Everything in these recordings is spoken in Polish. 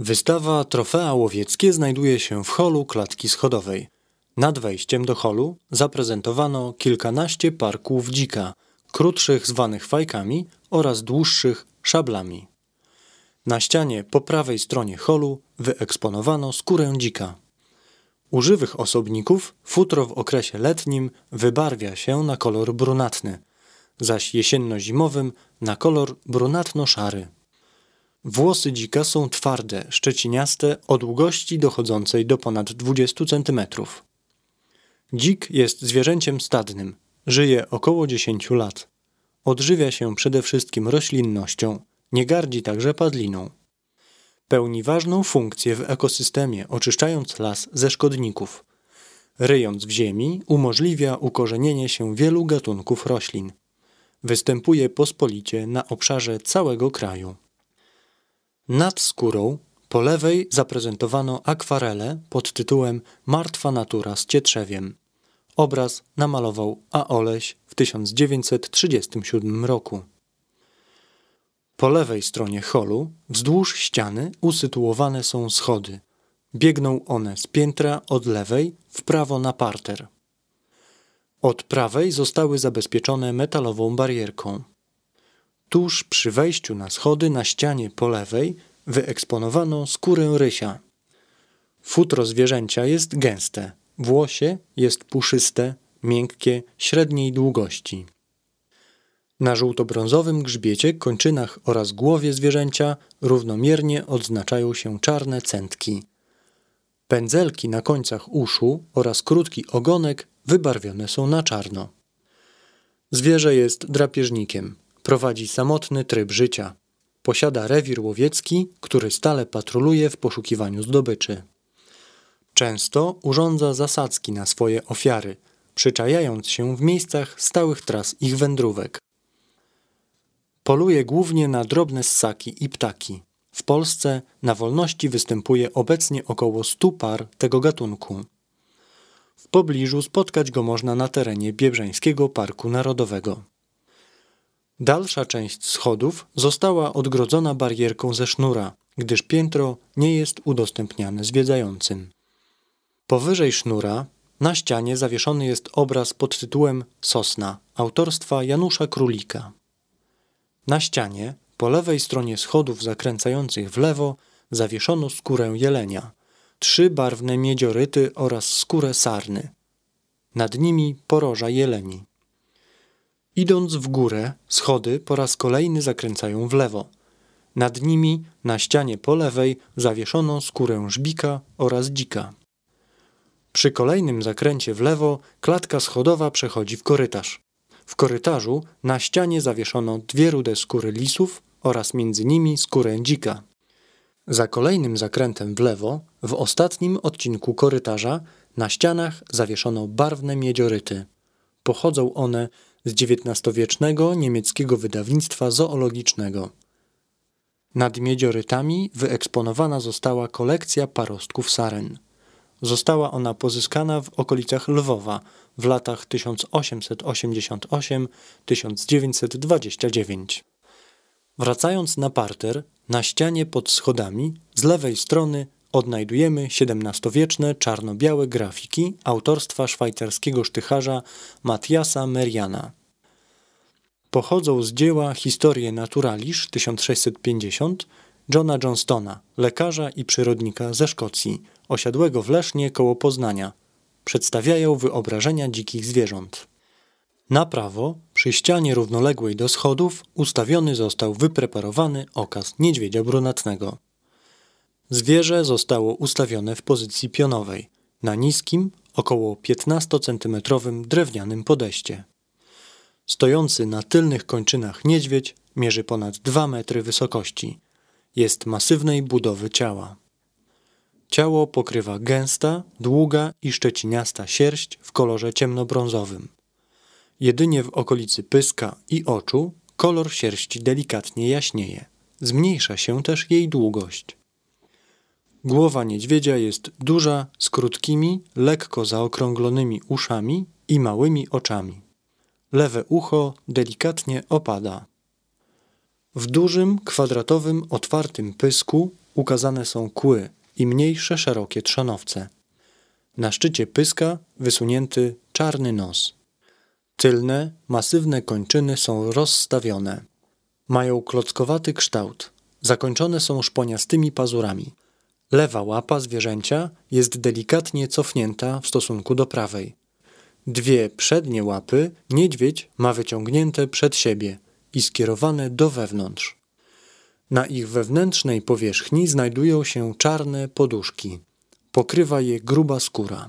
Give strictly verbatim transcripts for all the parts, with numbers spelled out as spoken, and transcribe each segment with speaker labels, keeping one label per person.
Speaker 1: Wystawa Trofea Łowieckie znajduje się w holu klatki schodowej. Nad wejściem do holu zaprezentowano kilkanaście parków dzika, krótszych zwanych fajkami oraz dłuższych szablami. Na ścianie po prawej stronie holu wyeksponowano skórę dzika. U żywych osobników futro w okresie letnim wybarwia się na kolor brunatny, zaś jesienno-zimowym na kolor brunatno-szary. Włosy dzika są twarde, szczeciniaste, o długości dochodzącej do ponad dwudziestu centymetrów. Dzik jest zwierzęciem stadnym, żyje około dziesięciu lat. Odżywia się przede wszystkim roślinnością, nie gardzi także padliną. Pełni ważną funkcję w ekosystemie, oczyszczając las ze szkodników. Ryjąc w ziemi, umożliwia ukorzenienie się wielu gatunków roślin. Występuje pospolicie na obszarze całego kraju. Nad skórą po lewej zaprezentowano akwarelę pod tytułem Martwa natura z cietrzewiem. Obraz namalował A. Oleś w tysiąc dziewięćset trzydziestym siódmym roku. Po lewej stronie holu wzdłuż ściany usytuowane są schody. Biegną one z piętra od lewej w prawo na parter. Od prawej zostały zabezpieczone metalową barierką. Tuż przy wejściu na schody na ścianie po lewej wyeksponowano skórę rysia. Futro zwierzęcia jest gęste, włosie jest puszyste, miękkie, średniej długości. Na żółto-brązowym grzbiecie, kończynach oraz głowie zwierzęcia równomiernie odznaczają się czarne cętki. Pędzelki na końcach uszu oraz krótki ogonek wybarwione są na czarno. Zwierzę jest drapieżnikiem. Prowadzi samotny tryb życia. Posiada rewir łowiecki, który stale patroluje w poszukiwaniu zdobyczy. Często urządza zasadzki na swoje ofiary, przyczajając się w miejscach stałych tras ich wędrówek. Poluje głównie na drobne ssaki i ptaki. W Polsce na wolności występuje obecnie około stu par tego gatunku. W pobliżu spotkać go można na terenie Biebrzańskiego Parku Narodowego. Dalsza część schodów została odgrodzona barierką ze sznura, gdyż piętro nie jest udostępniane zwiedzającym. Powyżej sznura na ścianie zawieszony jest obraz pod tytułem Sosna autorstwa Janusza Królika. Na ścianie po lewej stronie schodów zakręcających w lewo zawieszono skórę jelenia, trzy barwne miedzioryty oraz skórę sarny. Nad nimi poroża jeleni. Idąc w górę, schody po raz kolejny zakręcają w lewo. Nad nimi, na ścianie po lewej, zawieszono skórę żbika oraz dzika. Przy kolejnym zakręcie w lewo klatka schodowa przechodzi w korytarz. W korytarzu na ścianie zawieszono dwie rude skóry lisów oraz między nimi skórę dzika. Za kolejnym zakrętem w lewo, w ostatnim odcinku korytarza, na ścianach zawieszono barwne miedzioryty. Pochodzą one z dziewiętnastowiecznego niemieckiego wydawnictwa zoologicznego. Nad miedziorytami wyeksponowana została kolekcja parostków saren. Została ona pozyskana w okolicach Lwowa w latach tysiąc osiemset osiemdziesiąt osiem do tysiąc dziewięćset dwadzieścia dziewięć. Wracając na parter, na ścianie pod schodami z lewej strony odnajdujemy siedemnastowieczne czarno-białe grafiki autorstwa szwajcarskiego sztycharza Matthiasa Meriana. Pochodzą z dzieła Historie Naturalis tysiąc sześćset pięćdziesiąt Johna Johnstona, lekarza i przyrodnika ze Szkocji, osiadłego w Lesznie koło Poznania. Przedstawiają wyobrażenia dzikich zwierząt. Na prawo, przy ścianie równoległej do schodów, ustawiony został wypreparowany okaz niedźwiedzia brunatnego. Zwierzę zostało ustawione w pozycji pionowej, na niskim, około piętnastocentymetrowym drewnianym podejście. Stojący na tylnych kończynach niedźwiedź mierzy ponad dwa metry wysokości. Jest masywnej budowy ciała. Ciało pokrywa gęsta, długa i szczeciniasta sierść w kolorze ciemnobrązowym. Jedynie w okolicy pyska i oczu kolor sierści delikatnie jaśnieje. Zmniejsza się też jej długość. Głowa niedźwiedzia jest duża, z krótkimi, lekko zaokrąglonymi uszami i małymi oczami. Lewe ucho delikatnie opada. W dużym, kwadratowym, otwartym pysku ukazane są kły i mniejsze, szerokie trzonowce. Na szczycie pyska wysunięty czarny nos. Tylne, masywne kończyny są rozstawione. Mają klockowaty kształt. Zakończone są szponiastymi pazurami. Lewa łapa zwierzęcia jest delikatnie cofnięta w stosunku do prawej. Dwie przednie łapy niedźwiedź ma wyciągnięte przed siebie i skierowane do wewnątrz. Na ich wewnętrznej powierzchni znajdują się czarne poduszki. Pokrywa je gruba skóra.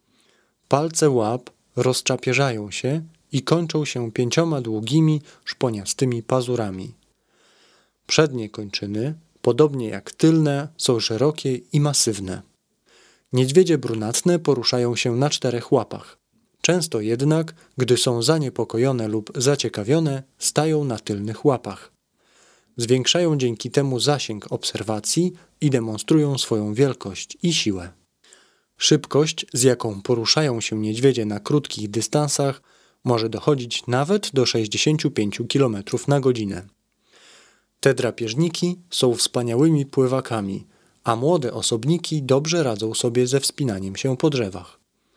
Speaker 1: Palce łap rozczapierzają się i kończą się pięcioma długimi, szponiastymi pazurami. Przednie kończyny, podobnie jak tylne, są szerokie i masywne. Niedźwiedzie brunatne poruszają się na czterech łapach. Często jednak, gdy są zaniepokojone lub zaciekawione, stają na tylnych łapach. Zwiększają dzięki temu zasięg obserwacji i demonstrują swoją wielkość i siłę. Szybkość, z jaką poruszają się niedźwiedzie na krótkich dystansach, może dochodzić nawet do sześćdziesięciu pięciu kilometrów na godzinę. Te drapieżniki są wspaniałymi pływakami, a młode osobniki dobrze radzą sobie ze wspinaniem się po drzewach.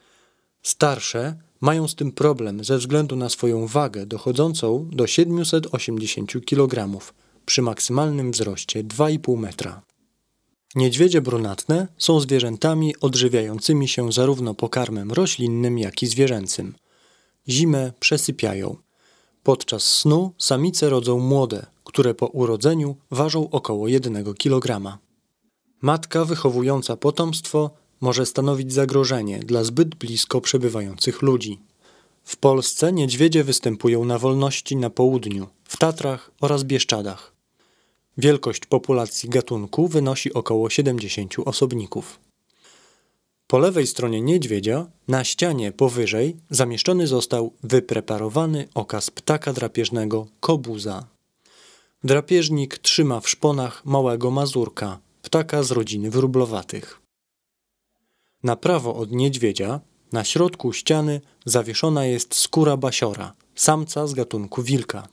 Speaker 1: Starsze mają z tym problem ze względu na swoją wagę dochodzącą do siedmiuset osiemdziesięciu kilogramów przy maksymalnym wzroście dwa i pół metra. Niedźwiedzie brunatne są zwierzętami odżywiającymi się zarówno pokarmem roślinnym, jak i zwierzęcym. Zimę przesypiają. Podczas snu samice rodzą młode, które po urodzeniu ważą około jednego kilograma. Matka wychowująca potomstwo może stanowić zagrożenie dla zbyt blisko przebywających ludzi. W Polsce niedźwiedzie występują na wolności na południu, w Tatrach oraz Bieszczadach. Wielkość populacji gatunku wynosi około siedemdziesięciu osobników. Po lewej stronie niedźwiedzia, na ścianie powyżej, zamieszczony został wypreparowany okaz ptaka drapieżnego kobuza. Drapieżnik trzyma w szponach małego mazurka, ptaka z rodziny wróblowatych. Na prawo od niedźwiedzia, na środku ściany, zawieszona jest skóra basiora, samca z gatunku wilka.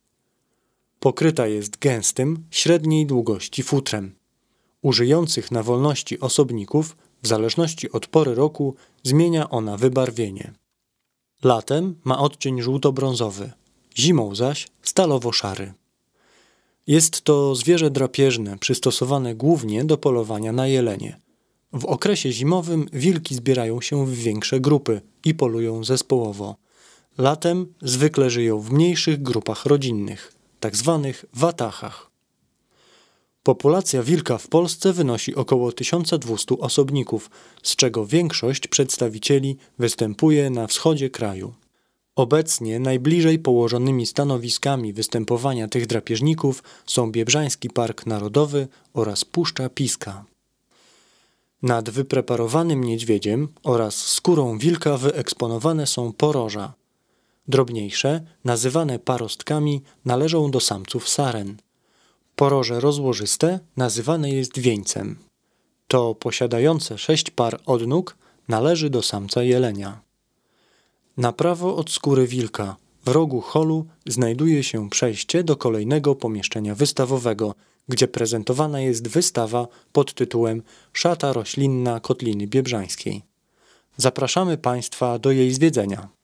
Speaker 1: Pokryta jest gęstym, średniej długości futrem. U żyjących na wolności osobników, w zależności od pory roku, zmienia ona wybarwienie. Latem ma odcień żółto-brązowy, zimą zaś stalowo-szary. Jest to zwierzę drapieżne, przystosowane głównie do polowania na jelenie. W okresie zimowym wilki zbierają się w większe grupy i polują zespołowo. Latem zwykle żyją w mniejszych grupach rodzinnych, tak zwanych watachach. Populacja wilka w Polsce wynosi około tysiąc dwieście osobników, z czego większość przedstawicieli występuje na wschodzie kraju. Obecnie najbliżej położonymi stanowiskami występowania tych drapieżników są Biebrzański Park Narodowy oraz Puszcza Piska. Nad wypreparowanym niedźwiedziem oraz skórą wilka wyeksponowane są poroża. Drobniejsze, nazywane parostkami, należą do samców saren. Poroże rozłożyste nazywane jest wieńcem. To posiadające sześć par odnóg należy do samca jelenia. Na prawo od skóry wilka, w rogu holu, znajduje się przejście do kolejnego pomieszczenia wystawowego, gdzie prezentowana jest wystawa pod tytułem Szata roślinna Kotliny Biebrzańskiej. Zapraszamy Państwa do jej zwiedzenia.